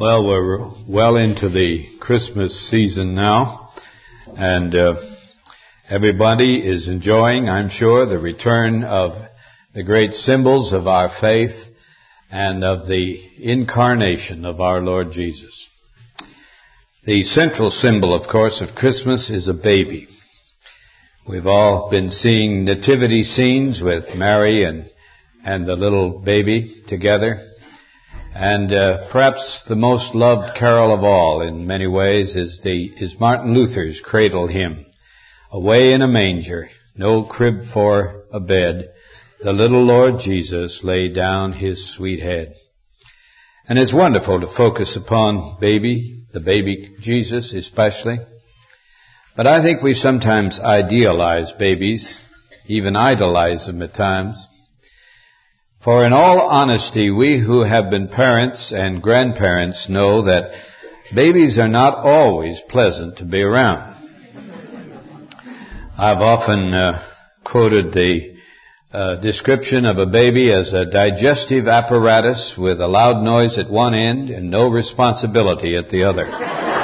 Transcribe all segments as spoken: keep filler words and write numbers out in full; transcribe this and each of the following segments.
Well, we're well into the Christmas season now, and uh, everybody is enjoying, I'm sure, the return of the great symbols of our faith and of the incarnation of our Lord Jesus. The central symbol, of course, of Christmas is a baby. We've all been seeing nativity scenes with Mary and, and the little baby together. And uh, perhaps the most loved carol of all in many ways is the is Martin Luther's cradle hymn. Away in a manger, no crib for a bed, the little Lord Jesus laid down his sweet head. And it's wonderful to focus upon baby, the baby Jesus especially. But I think we sometimes idealize babies, even idolize them at times. For in all honesty, we who have been parents and grandparents know that babies are not always pleasant to be around. I've often uh, quoted the uh, description of a baby as a digestive apparatus with a loud noise at one end and no responsibility at the other.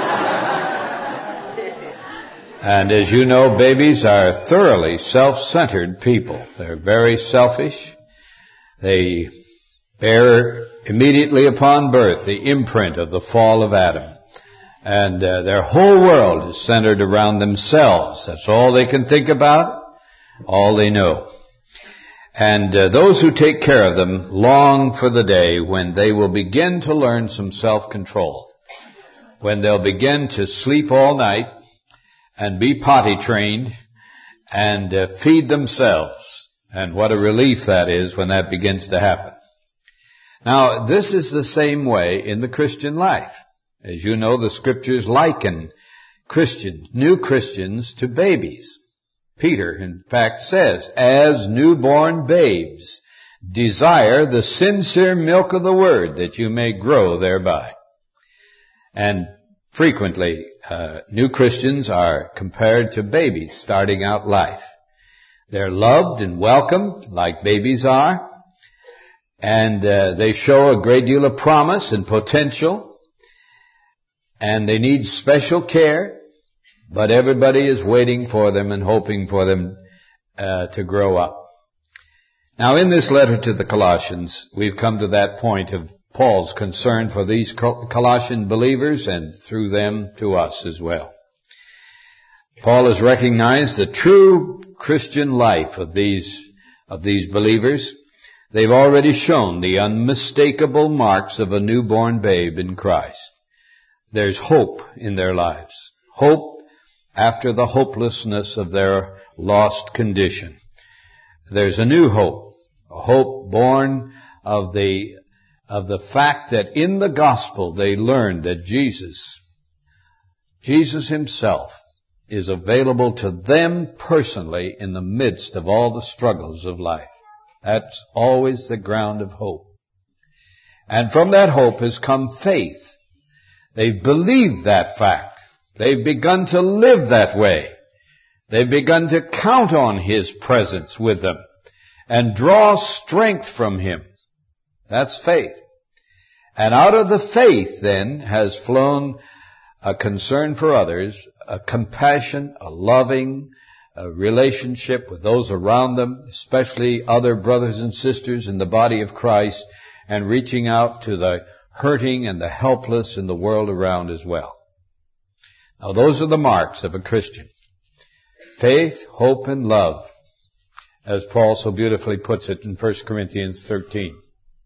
And as you know, babies are thoroughly self-centered people. They're very selfish. They bear immediately upon birth the imprint of the fall of Adam. And uh, their whole world is centered around themselves. That's all they can think about, all they know. And uh, those who take care of them long for the day when they will begin to learn some self-control, when they'll begin to sleep all night and be potty trained and uh, feed themselves. And what a relief that is when that begins to happen. Now, this is the same way in the Christian life. As you know, the Scriptures liken Christians, new Christians, to babies. Peter, in fact, says, as newborn babes, desire the sincere milk of the Word, that you may grow thereby. And frequently, uh, new Christians are compared to babies starting out life. They're loved and welcomed like babies are, and uh, they show a great deal of promise and potential, and they need special care, but everybody is waiting for them and hoping for them uh, to grow up. Now, in this letter to the Colossians, we've come to that point of Paul's concern for these Colossian believers and through them to us as well. Paul has recognized the true Christian life of these, of these believers. They've already shown the unmistakable marks of a newborn babe in Christ. There's hope in their lives. Hope after the hopelessness of their lost condition. There's a new hope. A hope born of the, of the fact that in the gospel they learned that Jesus, Jesus himself, is available to them personally in the midst of all the struggles of life. That's always the ground of hope. And from that hope has come faith. They've believed that fact. They've begun to live that way. They've begun to count on His presence with them and draw strength from Him. That's faith. And out of the faith then has flown a concern for others, a compassion, a loving a relationship with those around them, especially other brothers and sisters in the body of Christ, and reaching out to the hurting and the helpless in the world around as well. Now, those are the marks of a Christian. Faith, hope, and love, as Paul so beautifully puts it in First Corinthians thirteen.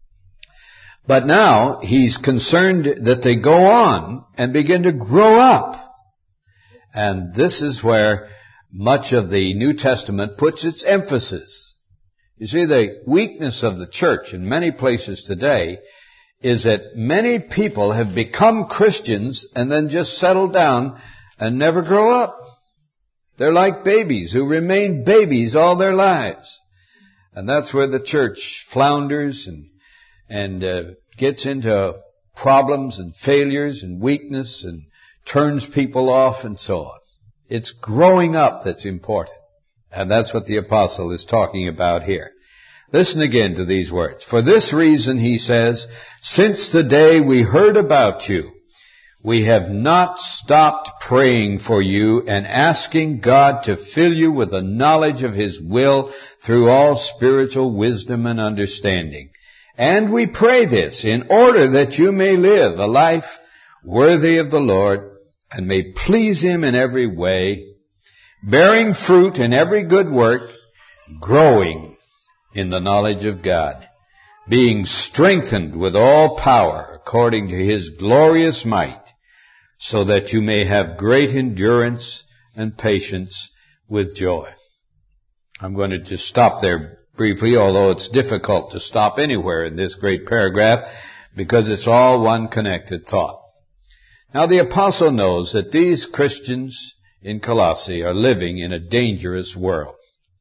But now he's concerned that they go on and begin to grow up. And this is where much of the New Testament puts its emphasis. You see, the weakness of the church in many places today is that many people have become Christians and then just settle down and never grow up. They're like babies who remain babies all their lives. And that's where the church flounders and and uh, gets into problems and failures and weakness and turns people off and so on. It's growing up that's important. And that's what the apostle is talking about here. Listen again to these words. For this reason, he says, since the day we heard about you, we have not stopped praying for you and asking God to fill you with the knowledge of His will through all spiritual wisdom and understanding. And we pray this in order that you may live a life worthy of the Lord and may please Him in every way, bearing fruit in every good work, growing in the knowledge of God, being strengthened with all power according to His glorious might, so that you may have great endurance and patience with joy. I'm going to just stop there briefly, although it's difficult to stop anywhere in this great paragraph because it's all one connected thought. Now the apostle knows that these Christians in Colossae are living in a dangerous world.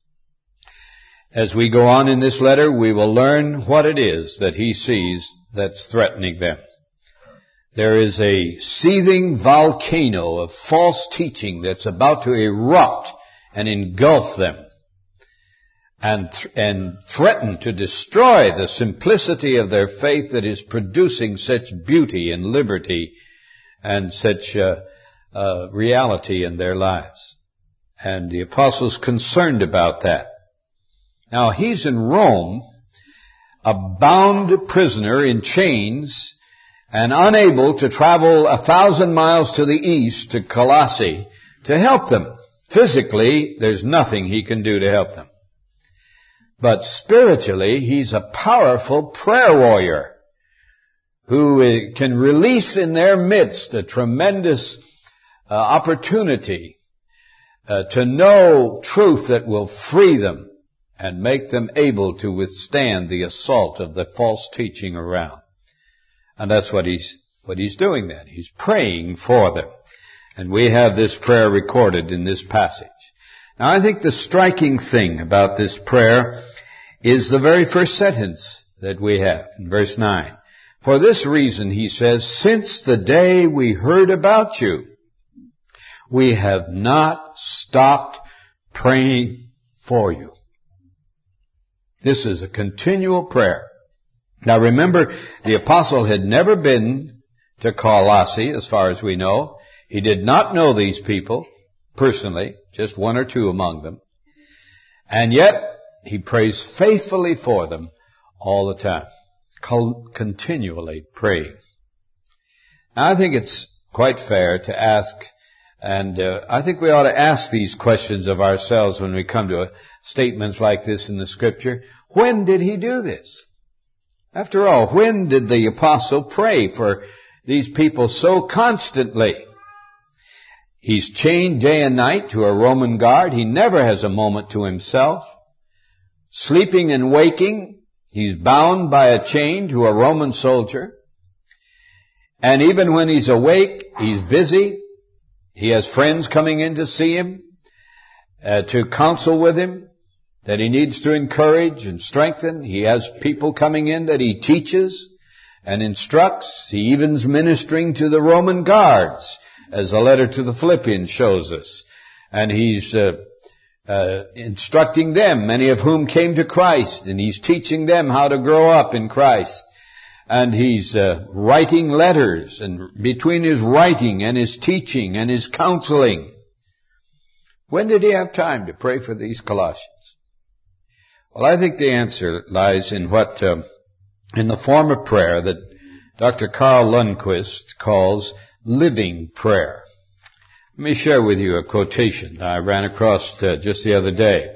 As we go on in this letter, we will learn what it is that he sees that's threatening them. There is a seething volcano of false teaching that's about to erupt and engulf them and, th- and threaten to destroy the simplicity of their faith that is producing such beauty and liberty and such uh, uh, reality in their lives. And the apostle's concerned about that. Now, he's in Rome, a bound prisoner in chains, and unable to travel a thousand miles to the east to Colossae to help them. Physically, there's nothing he can do to help them. But spiritually, he's a powerful prayer warrior who can release in their midst a tremendous uh, opportunity uh, to know truth that will free them and make them able to withstand the assault of the false teaching around. And that's what he's, what he's doing then. He's praying for them. And we have this prayer recorded in this passage. Now I think the striking thing about this prayer is the very first sentence that we have in verse nine. For this reason, he says, since the day we heard about you, we have not stopped praying for you. This is a continual prayer. Now remember, the apostle had never been to Colossae, as far as we know. He did not know these people personally, just one or two among them. And yet, he prays faithfully for them all the time, continually praying. Now I think it's quite fair to ask, and uh, I think we ought to ask these questions of ourselves when we come to statements like this in the Scripture. When did he do this? After all, when did the apostle pray for these people so constantly? He's chained day and night to a Roman guard. He never has a moment to himself. Sleeping and waking, he's bound by a chain to a Roman soldier. And even when he's awake, he's busy. He has friends coming in to see him, uh, to counsel with him, that he needs to encourage and strengthen. He has people coming in that he teaches and instructs. He even's ministering to the Roman guards, as the letter to the Philippians shows us. And he's uh, uh, instructing them, many of whom came to Christ, and he's teaching them how to grow up in Christ. And he's uh, writing letters, and between his writing and his teaching and his counseling, when did he have time to pray for these Colossians? Well, I think the answer lies in what, uh, in the form of prayer that Doctor Carl Lundquist calls living prayer. Let me share with you a quotation I ran across uh, just the other day.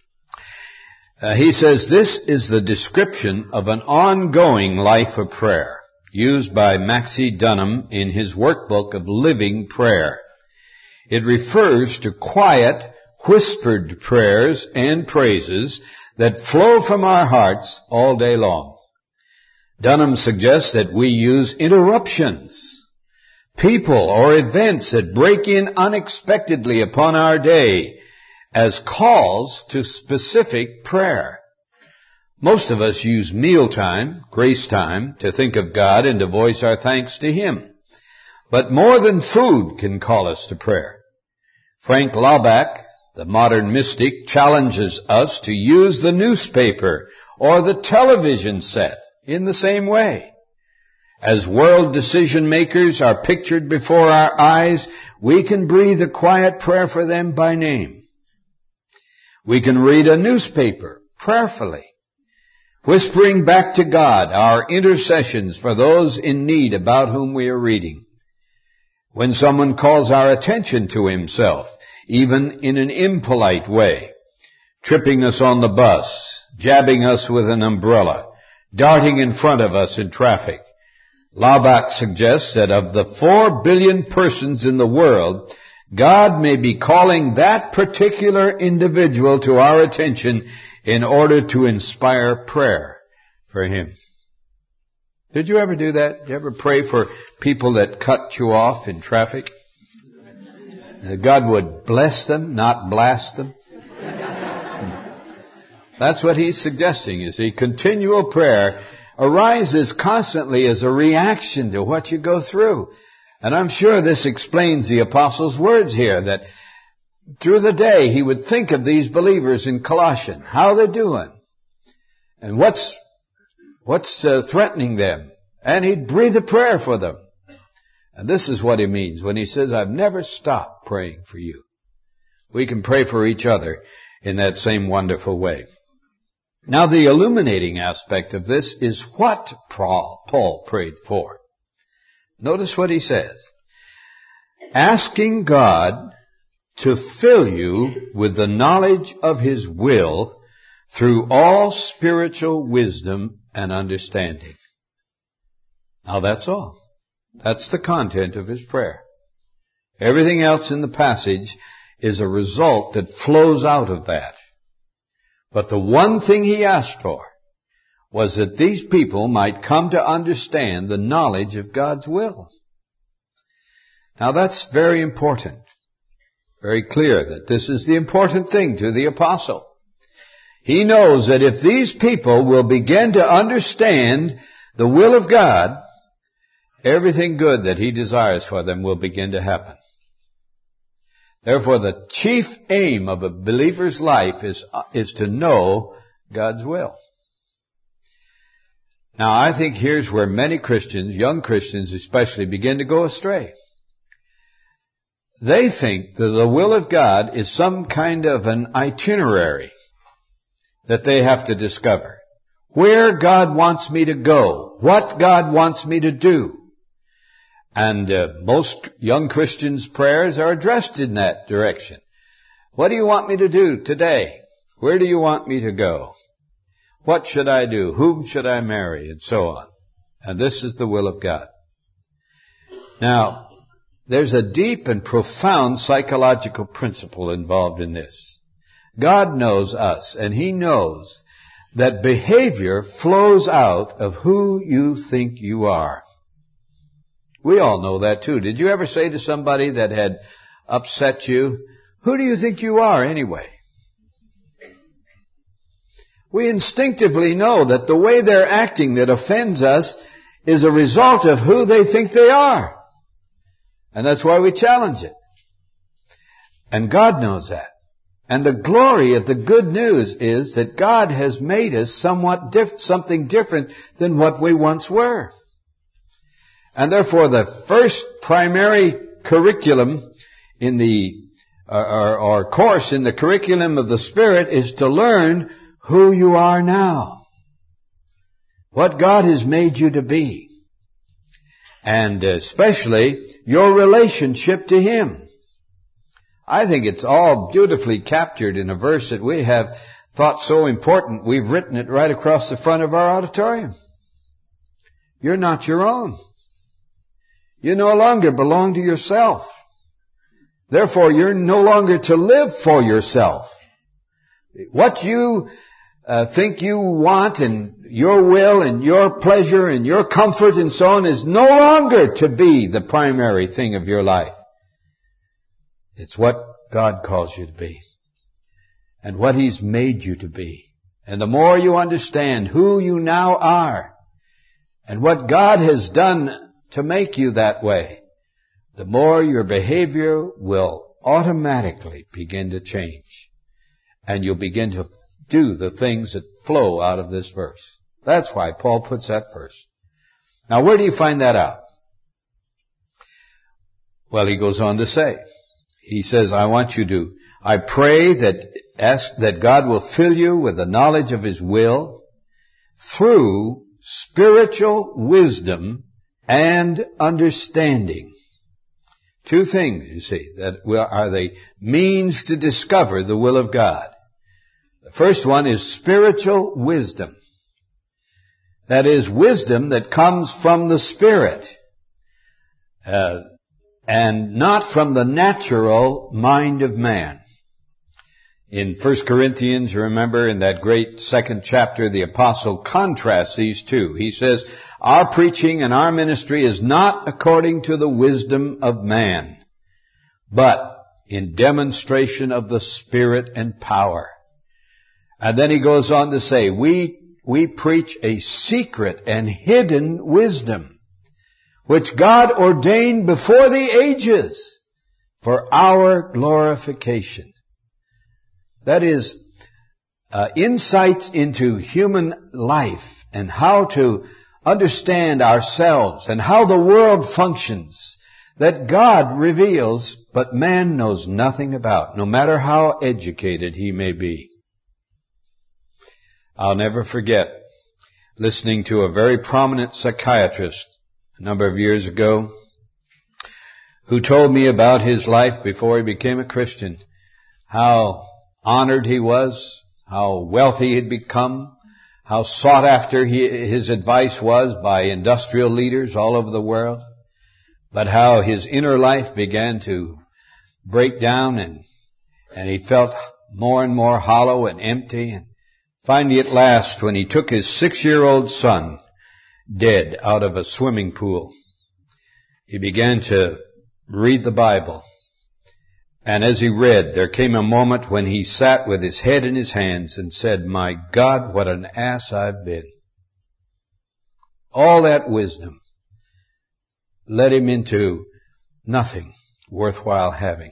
Uh, he says, this is the description of an ongoing life of prayer used by Maxie Dunham in his workbook of living prayer. It refers to quiet, whispered prayers and praises that flow from our hearts all day long. Dunham suggests that we use interruptions, people or events that break in unexpectedly upon our day as calls to specific prayer. Most of us use mealtime, grace time, to think of God and to voice our thanks to Him. But more than food can call us to prayer. Frank Laubach, The modern mystic challenges us to use the newspaper or the television set in the same way. As world decision makers are pictured before our eyes, we can breathe a quiet prayer for them by name. We can read a newspaper prayerfully, whispering back to God our intercessions for those in need about whom we are reading. When someone calls our attention to himself, even in an impolite way, tripping us on the bus, jabbing us with an umbrella, darting in front of us in traffic, Laubach suggests that of the four billion persons in the world, God may be calling that particular individual to our attention in order to inspire prayer for him. Did you ever do that? Did you ever pray for people that cut you off in traffic? That God would bless them, not blast them? That's what he's suggesting, you see. Continual prayer arises constantly as a reaction to what you go through. And I'm sure this explains the apostle's words here, that through the day he would think of these believers in Colossians, how they're doing, and what's what's uh, threatening them, and he'd breathe a prayer for them. And this is what he means when he says, I've never stopped praying for you. We can pray for each other in that same wonderful way. Now, the illuminating aspect of this is what Paul prayed for. Notice what he says. Asking God to fill you with the knowledge of His will through all spiritual wisdom and understanding. Now, that's all. That's the content of his prayer. Everything else in the passage is a result that flows out of that. But the one thing he asked for was that these people might come to understand the knowledge of God's will. Now that's very important. Very clear that this is the important thing to the apostle. He knows that if these people will begin to understand the will of God, everything good that he desires for them will begin to happen. Therefore, the chief aim of a believer's life is, is to know God's will. Now, I think here's where many Christians, young Christians especially, begin to go astray. They think that the will of God is some kind of an itinerary that they have to discover. Where God wants me to go, what God wants me to do. And uh, most young Christians' prayers are addressed in that direction. What do you want me to do today? Where do you want me to go? What should I do? Whom should I marry? And so on. And this is the will of God. Now, there's a deep and profound psychological principle involved in this. God knows us, and He knows that behavior flows out of who you think you are. We all know that too. Did you ever say to somebody that had upset you, who do you think you are anyway? We instinctively know that the way they're acting that offends us is a result of who they think they are. And that's why we challenge it. And God knows that. And the glory of the good news is that God has made us somewhat diff- something different than what we once were. And therefore, the first primary curriculum in the, or, or course in the curriculum of the Spirit is to learn who you are now. What God has made you to be. And especially your relationship to Him. I think it's all beautifully captured in a verse that we have thought so important, we've written it right across the front of our auditorium. You're not your own. You no longer belong to yourself. Therefore, you're no longer to live for yourself. What you uh, think you want and your will and your pleasure and your comfort and so on is no longer to be the primary thing of your life. It's what God calls you to be and what He's made you to be. And the more you understand who you now are and what God has done to make you that way, the more your behavior will automatically begin to change. And you'll begin to do the things that flow out of this verse. That's why Paul puts that first. Now, where do you find that out? Well, he goes on to say, he says, I want you to, I pray that, ask that God will fill you with the knowledge of His will through spiritual wisdom and understanding. Two things, you see, that are the means to discover the will of God. The first one is spiritual wisdom. That is wisdom that comes from the Spirit, uh, and not from the natural mind of man. In First Corinthians, you remember in that great second chapter, the apostle contrasts these two. He says, our preaching and our ministry is not according to the wisdom of man, but in demonstration of the Spirit and power. And then he goes on to say, we We preach a secret and hidden wisdom, which God ordained before the ages for our glorification. That is, uh, insights into human life and how to understand ourselves and how the world functions that God reveals, but man knows nothing about, no matter how educated he may be. I'll never forget listening to a very prominent psychiatrist a number of years ago who told me about his life before he became a Christian, how honored he was, how wealthy he had become, how sought after he, his advice was by industrial leaders all over the world, but how his inner life began to break down and, and he felt more and more hollow and empty. And finally, at last, when he took his six-year-old son dead out of a swimming pool, he began to read the Bible. And as he read, there came a moment when he sat with his head in his hands and said, my God, what an ass I've been. All that wisdom led him into nothing worthwhile having.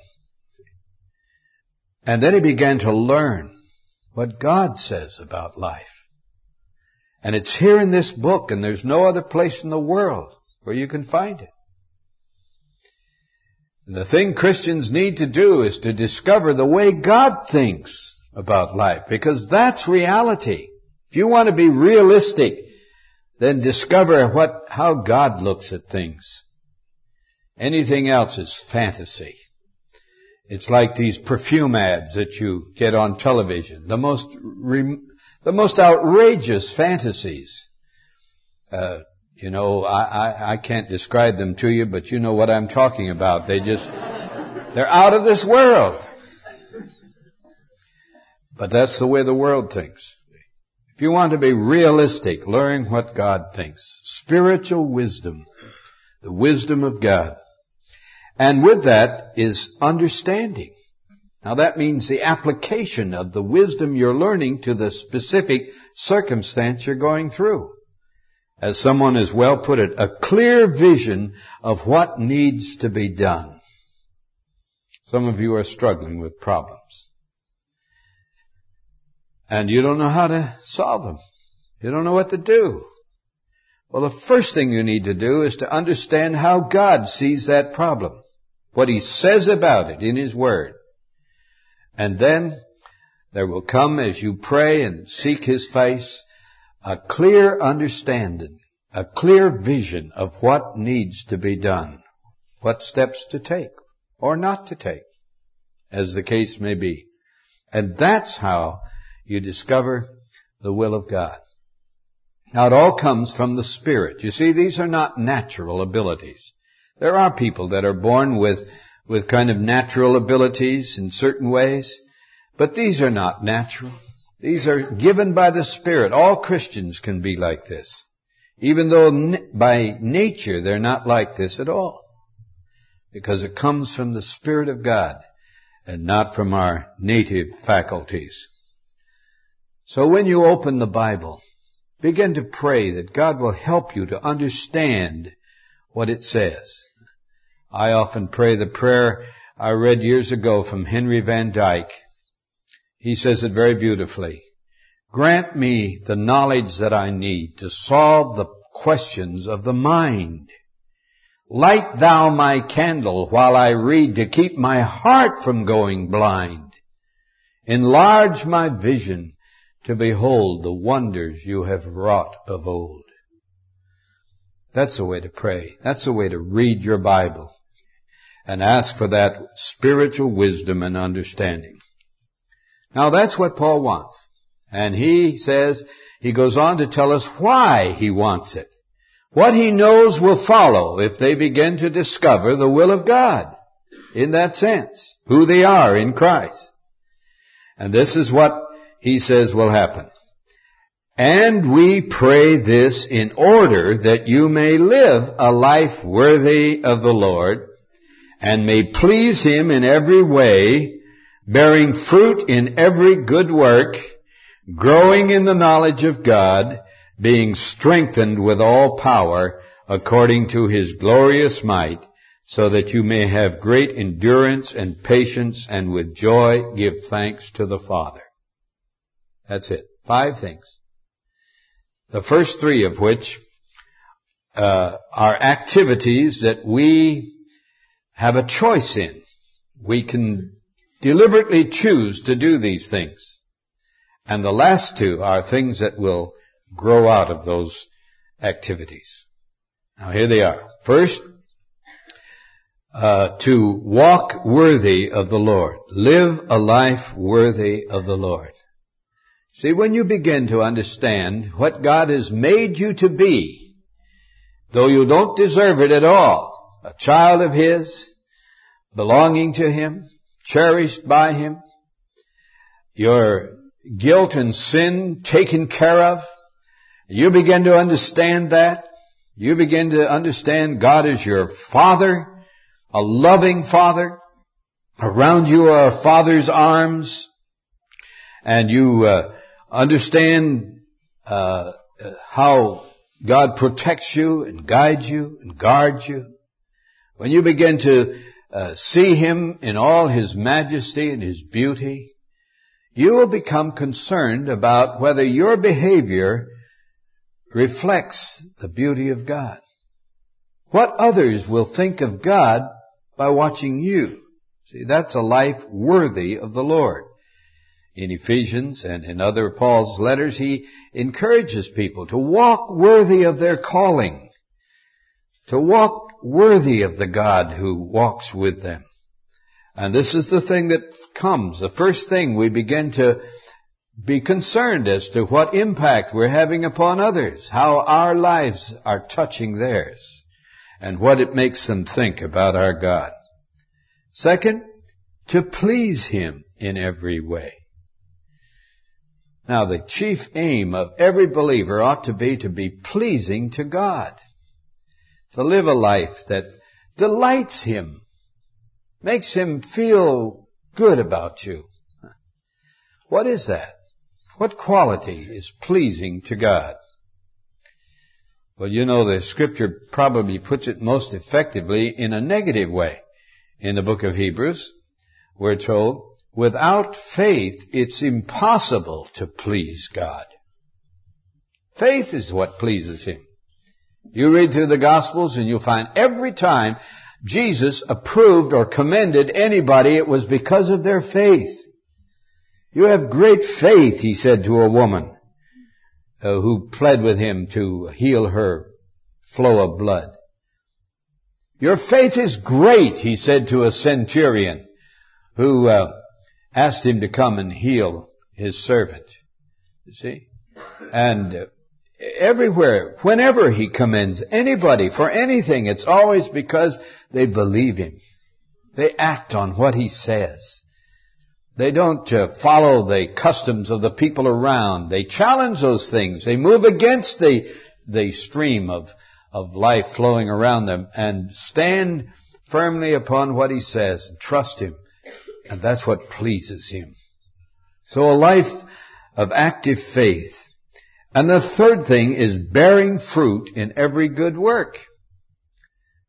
And then he began to learn what God says about life. And it's here in this book, and there's no other place in the world where you can find it. And the thing Christians need to do is to discover the way God thinks about life, because that's reality. If you want to be realistic, then discover what, how God looks at things. Anything else is fantasy. It's like these perfume ads that you get on television. The most, re, the most outrageous fantasies. Uh, you know, I, I, I can't describe them to you, but you know what I'm talking about. They just, they're out of this world. But that's the way the world thinks. If you want to be realistic, learn what God thinks. Spiritual wisdom. The wisdom of God. And with that is understanding. Now that means the application of the wisdom you're learning to the specific circumstance you're going through. As someone has well put it, a clear vision of what needs to be done. Some of you are struggling with problems. And you don't know how to solve them. You don't know what to do. Well, the first thing you need to do is to understand how God sees that problem. What He says about it in His Word. And then there will come, as you pray and seek His face, a clear understanding, a clear vision of what needs to be done, what steps to take or not to take, as the case may be. And that's how you discover the will of God. Now it all comes from the Spirit. You see, these are not natural abilities. There are people that are born with, with kind of natural abilities in certain ways, but these are not natural. These are given by the Spirit. All Christians can be like this, even though n- by nature they're not like this at all, because it comes from the Spirit of God and not from our native faculties. So when you open the Bible, begin to pray that God will help you to understand what it says. I often pray the prayer I read years ago from Henry Van Dyke. He says it very beautifully. Grant me the knowledge that I need to solve the questions of the mind. Light thou my candle while I read to keep my heart from going blind. Enlarge my vision to behold the wonders you have wrought of old. That's the way to pray. That's the way to read your Bible and ask for that spiritual wisdom and understanding. Now that's what Paul wants. And he says, he goes on to tell us why he wants it. What he knows will follow if they begin to discover the will of God in that sense, who they are in Christ. And this is what he says will happen. And we pray this in order that you may live a life worthy of the Lord and may please Him in every way, bearing fruit in every good work, growing in the knowledge of God, being strengthened with all power according to His glorious might, so that you may have great endurance and patience, and with joy give thanks to the Father. That's it. Five things. The first three of which uh, are activities that we have a choice in. We can deliberately choose to do these things. And the last two are things that will grow out of those activities. Now here they are. First, uh, to walk worthy of the Lord. Live a life worthy of the Lord. See, when you begin to understand what God has made you to be, though you don't deserve it at all, a child of His, belonging to Him, cherished by Him, your guilt and sin taken care of, you begin to understand that. You begin to understand God is your Father, a loving Father. Around you are a Father's arms. And you uh, understand uh, how God protects you and guides you and guards you. When you begin to uh, see Him in all His majesty and His beauty, you will become concerned about whether your behavior reflects the beauty of God. What others will think of God by watching you. See, that's a life worthy of the Lord. In Ephesians and in other Paul's letters, he encourages people to walk worthy of their calling, to walk worthy of the God who walks with them. And this is the thing that comes. The first thing, we begin to be concerned as to what impact we're having upon others, how our lives are touching theirs, and what it makes them think about our God. Second, to please Him in every way. Now, the chief aim of every believer ought to be to be pleasing to God, to live a life that delights Him, makes Him feel good about you. What is that? What quality is pleasing to God? Well, you know, the Scripture probably puts it most effectively in a negative way. In the book of Hebrews, we're told, without faith, it's impossible to please God. Faith is what pleases Him. You read through the Gospels and you'll find every time Jesus approved or commended anybody, it was because of their faith. You have great faith, He said to a woman uh, who pled with Him to heal her flow of blood. Your faith is great, He said to a centurion who uh, asked Him to come and heal his servant. You see? And uh, everywhere, whenever He commends anybody for anything, it's always because they believe Him. They act on what He says. They don't uh, follow the customs of the people around. They challenge those things. They move against the the stream of of life flowing around them and stand firmly upon what He says and trust Him. And that's what pleases Him. So a life of active faith. And the third thing is bearing fruit in every good work.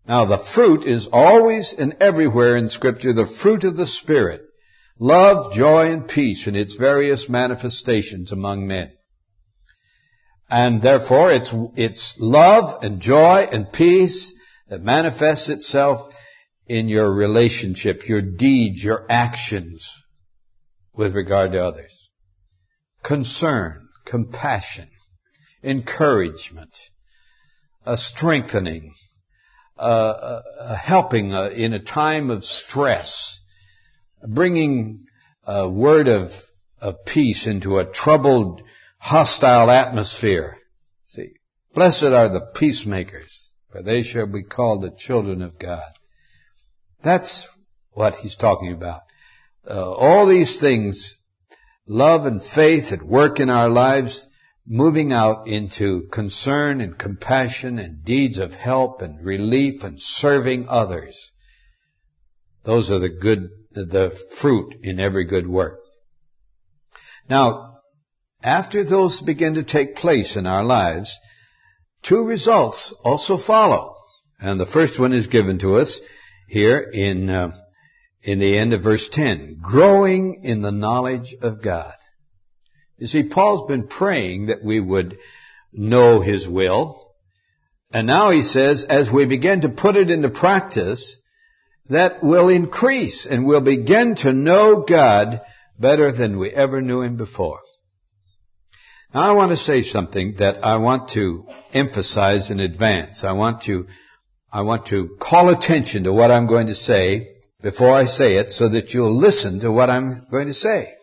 Now the fruit is always and everywhere in Scripture the fruit of the Spirit. Love, joy, and peace in its various manifestations among men. And therefore it's, it's love and joy and peace that manifests itself in your relationship, your deeds, your actions with regard to others. Concern, compassion, encouragement, a strengthening, uh, a helping uh, in a time of stress, bringing a word of, of peace into a troubled, hostile atmosphere. See, blessed are the peacemakers, for they shall be called the children of God. That's what he's talking about. Uh, all these things, love and faith at work in our lives, moving out into concern and compassion and deeds of help and relief and serving others. Those are the good, the fruit in every good work. Now, after those begin to take place in our lives, two results also follow. And the first one is given to us here in, uh, in the end of verse ten. Growing in the knowledge of God. You see, Paul's been praying that we would know His will. And now he says, as we begin to put it into practice, that will increase and we'll begin to know God better than we ever knew Him before. Now I want to say something that I want to emphasize in advance. I want to, I want to call attention to what I'm going to say before I say it so that you'll listen to what I'm going to say.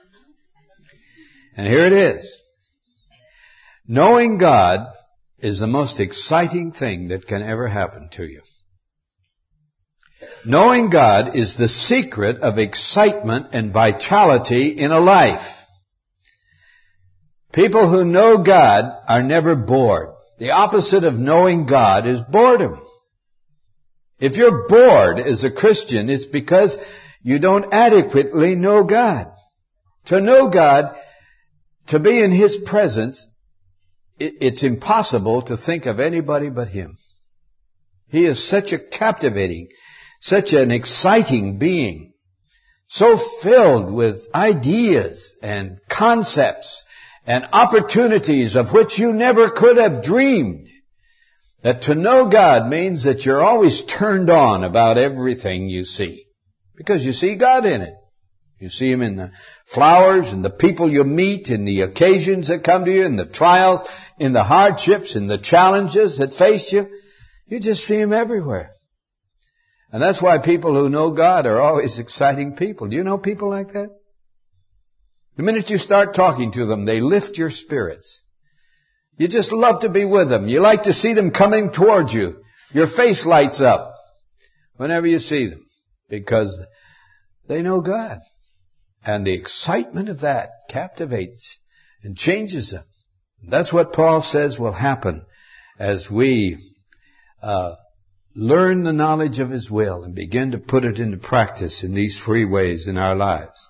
And here it is. Knowing God is the most exciting thing that can ever happen to you. Knowing God is the secret of excitement and vitality in a life. People who know God are never bored. The opposite of knowing God is boredom. If you're bored as a Christian, it's because you don't adequately know God. To know God, to be in His presence, it's impossible to think of anybody but Him. He is such a captivating, such an exciting being, so filled with ideas and concepts and opportunities of which you never could have dreamed. That to know God means that you're always turned on about everything you see. Because you see God in it. You see Him in the flowers and the people you meet, in the occasions that come to you, in the trials, in the hardships, in the challenges that face you. You just see Him everywhere. And that's why people who know God are always exciting people. Do you know people like that? The minute you start talking to them, they lift your spirits. You just love to be with them. You like to see them coming towards you. Your face lights up whenever you see them because they know God. And the excitement of that captivates and changes them. That's what Paul says will happen as we uh, learn the knowledge of His will and begin to put it into practice in these three ways in our lives.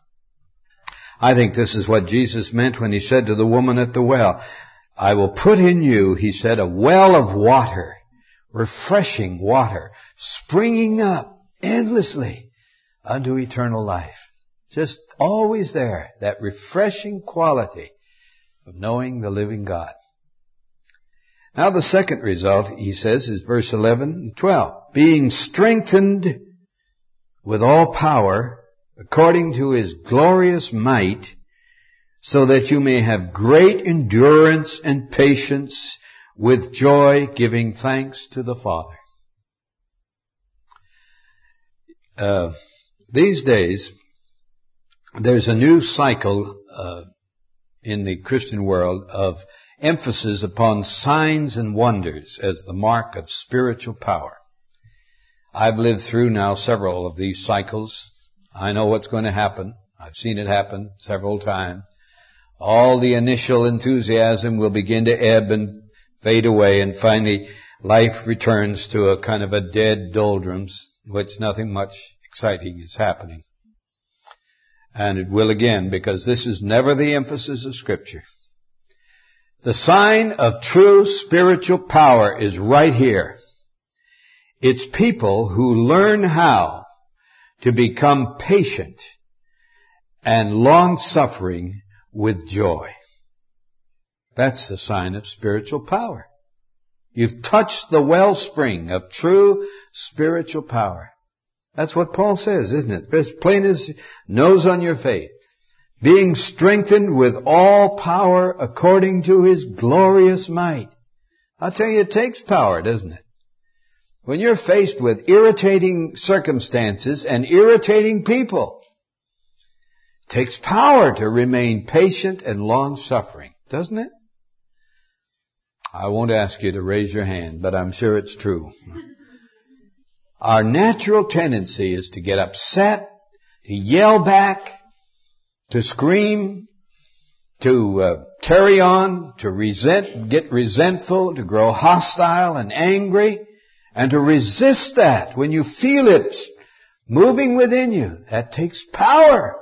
I think this is what Jesus meant when He said to the woman at the well, I will put in you, He said, a well of water, refreshing water, springing up endlessly unto eternal life. Just always there, that refreshing quality of knowing the living God. Now the second result, he says, is verse eleven and twelve. Being strengthened with all power according to His glorious might, so that you may have great endurance and patience with joy, giving thanks to the Father. Uh, these days, there's a new cycle uh, in the Christian world of emphasis upon signs and wonders as the mark of spiritual power. I've lived through now several of these cycles. I know what's going to happen. I've seen it happen several times. All the initial enthusiasm will begin to ebb and fade away, and finally life returns to a kind of a dead doldrums in which nothing much exciting is happening. And it will again, because this is never the emphasis of Scripture. The sign of true spiritual power is right here It's people who learn how to become patient and long-suffering with joy. That's the sign of spiritual power. You've touched the wellspring of true spiritual power. That's what Paul says, isn't it? As plain as nose on your face. Being strengthened with all power according to His glorious might. I'll tell you, it takes power, doesn't it? When you're faced with irritating circumstances and irritating people, it takes power to remain patient and long-suffering, doesn't it? I won't ask you to raise your hand, but I'm sure it's true. Our natural tendency is to get upset, to yell back, to scream, to uh, carry on, to resent, get resentful, to grow hostile and angry, and to resist that when you feel it moving within you. That takes power.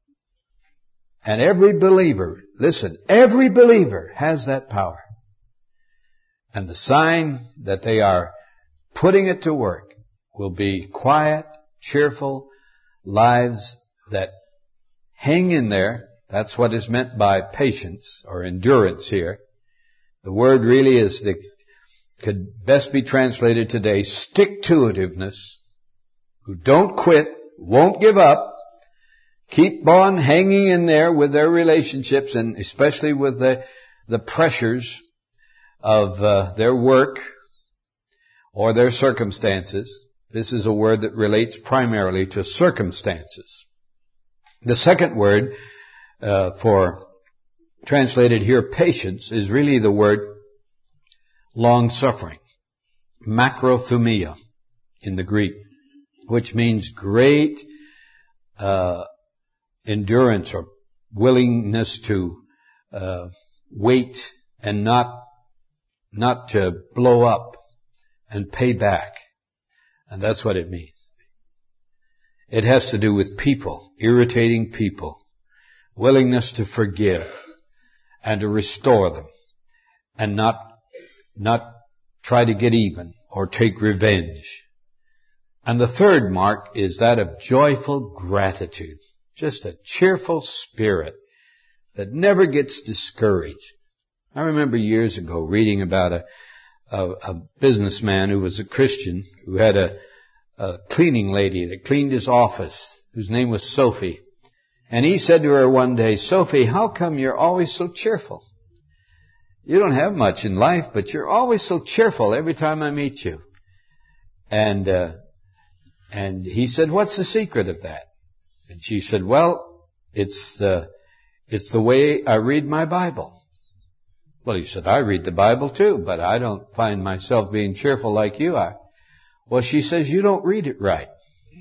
And every believer, listen, every believer has that power. And the sign that they are putting it to work will be quiet, cheerful lives that hang in there. That's what is meant by patience or endurance here. The word really is the, could best be translated today, stick-to-itiveness, who don't quit, won't give up, keep on hanging in there with their relationships and especially with the, the pressures of uh, their work or their circumstances. This is a word that relates primarily to circumstances. The second word uh, for translated here patience is really the word long-suffering, makrothumia in the Greek, which means great uh, endurance or willingness to uh, wait and not not to blow up and pay back. And that's what it means. It has to do with people, irritating people, willingness to forgive and to restore them and not, not try to get even or take revenge. And the third mark is that of joyful gratitude. Just a cheerful spirit that never gets discouraged. I remember years ago reading about a, a, a businessman who was a Christian who had a, a cleaning lady that cleaned his office, whose name was Sophie. And he said to her one day, "Sophie, how come you're always so cheerful? You don't have much in life, but you're always so cheerful every time I meet you." And uh, and he said, "What's the secret of that?" And she said, "Well, it's the it's the way I read my Bible." Well, he said, "I read the Bible too, but I don't find myself being cheerful like you are." Well, she says, "You don't read it right."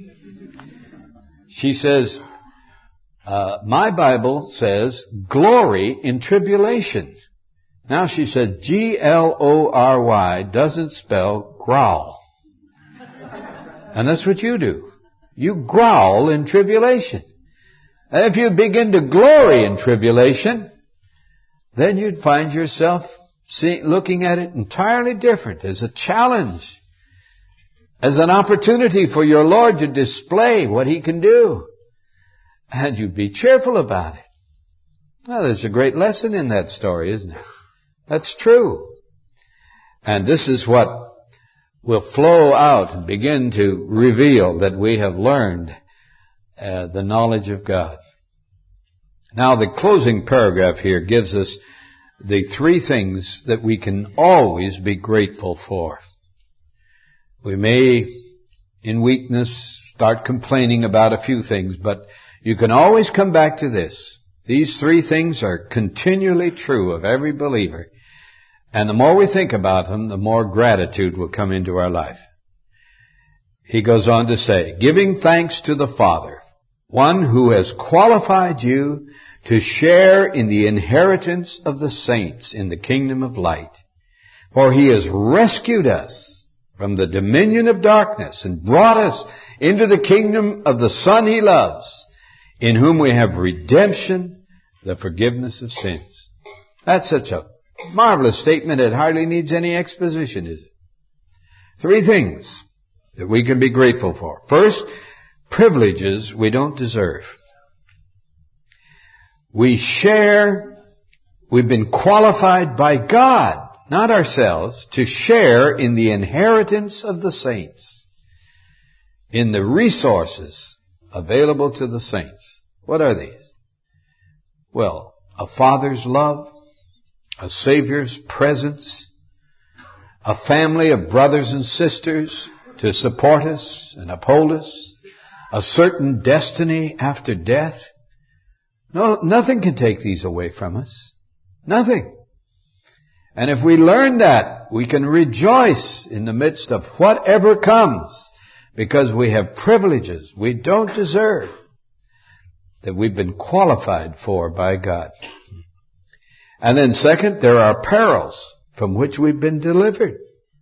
She says, uh, "My Bible says glory in tribulation." Now she said, G L O R Y doesn't spell growl. And that's what you do. You growl in tribulation. And if you begin to glory in tribulation, then you'd find yourself see, looking at it entirely different, as a challenge, as an opportunity for your Lord to display what He can do. And you'd be cheerful about it. Well, there's a great lesson in that story, isn't it? That's true. And this is what will flow out and begin to reveal that we have learned uh, the knowledge of God. Now, the closing paragraph here gives us the three things that we can always be grateful for. We may, in weakness, start complaining about a few things, but you can always come back to this. These three things are continually true of every believer. And the more we think about them, the more gratitude will come into our life. He goes on to say, giving thanks to the Father, one who has qualified you to share in the inheritance of the saints in the kingdom of light. For He has rescued us from the dominion of darkness and brought us into the kingdom of the Son He loves, in whom we have redemption, the forgiveness of sins. That's such a marvelous statement. It hardly needs any exposition, is it? Three things. that we can be grateful for. First, privileges we don't deserve. We share, we've been qualified by God, not ourselves, to share in the inheritance of the saints, in the resources available to the saints. What are these? Well, a father's love, a Savior's presence, a family of brothers and sisters to support us and uphold us, a certain destiny after death. No, nothing can take these away from us. Nothing. And if we learn that, we can rejoice in the midst of whatever comes, because we have privileges we don't deserve, that we've been qualified for by God. And then second, there are perils from which we've been delivered.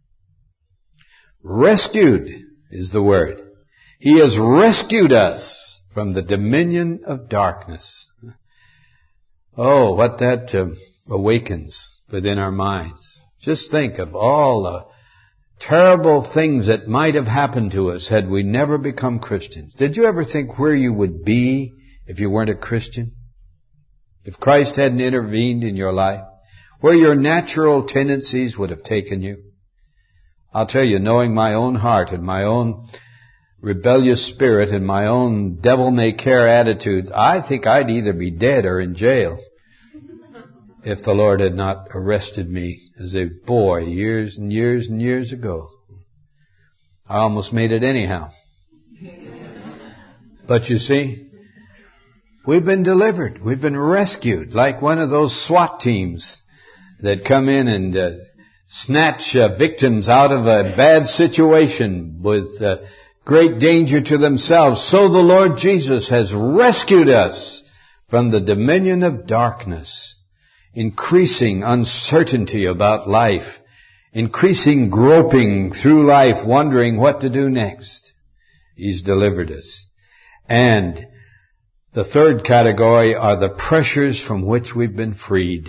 Rescued is the word. He has rescued us from the dominion of darkness. Oh, what that uh, awakens within our minds. Just think of all the terrible things that might have happened to us had we never become Christians. Did you ever think where you would be if you weren't a Christian? If Christ hadn't intervened in your life? Where your natural tendencies would have taken you? I'll tell you, knowing my own heart and my own rebellious spirit and my own devil-may-care attitudes, I think I'd either be dead or in jail if the Lord had not arrested me as a boy years and years and years ago. I almost made it anyhow. But you see, we've been delivered. We've been rescued, like one of those SWAT teams that come in and uh, snatch uh, victims out of a bad situation with uh, great danger to themselves. So the Lord Jesus has rescued us from the dominion of darkness, increasing uncertainty about life, increasing groping through life, wondering what to do next. He's delivered us. And the third category are the pressures from which we've been freed.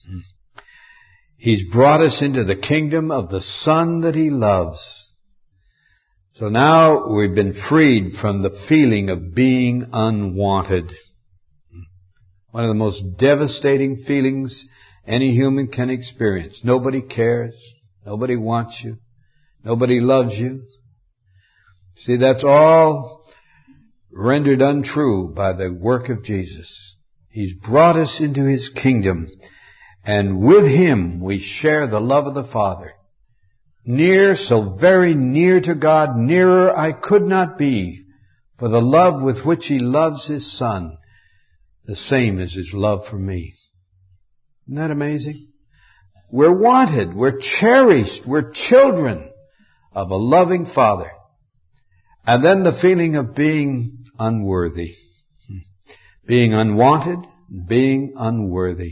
He's brought us into the kingdom of the Son that He loves. So now we've been freed from the feeling of being unwanted. One of the most devastating feelings any human can experience. Nobody cares. Nobody wants you. Nobody loves you. See, that's all rendered untrue by the work of Jesus. He's brought us into His kingdom, and with Him we share the love of the Father. Near, so very near to God, nearer I could not be, for the love with which He loves His Son, the same as His love for me. Isn't that amazing? We're wanted, we're cherished, we're children of a loving Father. And then the feeling of being unworthy. Being unwanted, being unworthy.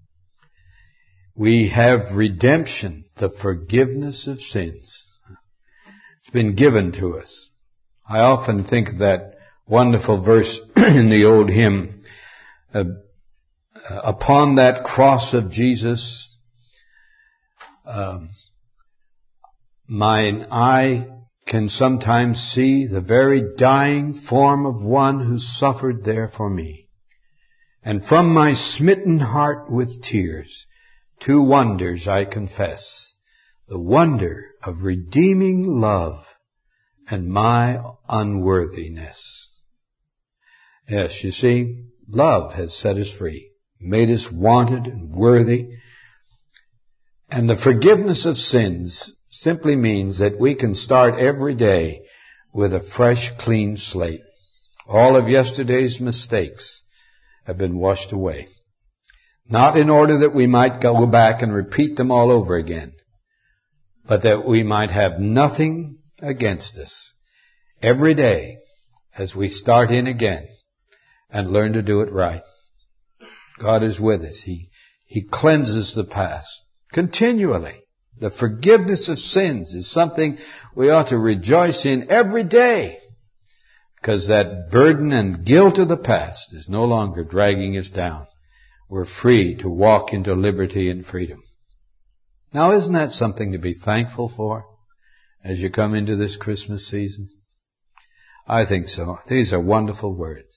We have redemption, the forgiveness of sins. It's been given to us. I often think of that wonderful verse in the old hymn, uh, upon that cross of Jesus, um, mine eye can sometimes see the very dying form of one who suffered there for me. And from my smitten heart with tears, two wonders I confess, the wonder of redeeming love and my unworthiness. Yes, you see, love has set us free, made us wanted and worthy. And the forgiveness of sins simply means that we can start every day with a fresh, clean slate. All of yesterday's mistakes have been washed away. Not in order that we might go back and repeat them all over again, but that we might have nothing against us every day as we start in again and learn to do it right. God is with us. He, He cleanses the past continually. The forgiveness of sins is something we ought to rejoice in every day, because that burden and guilt of the past is no longer dragging us down. We're free to walk into liberty and freedom. Now, isn't that something to be thankful for? as you come into this Christmas season? I think so. These are wonderful words.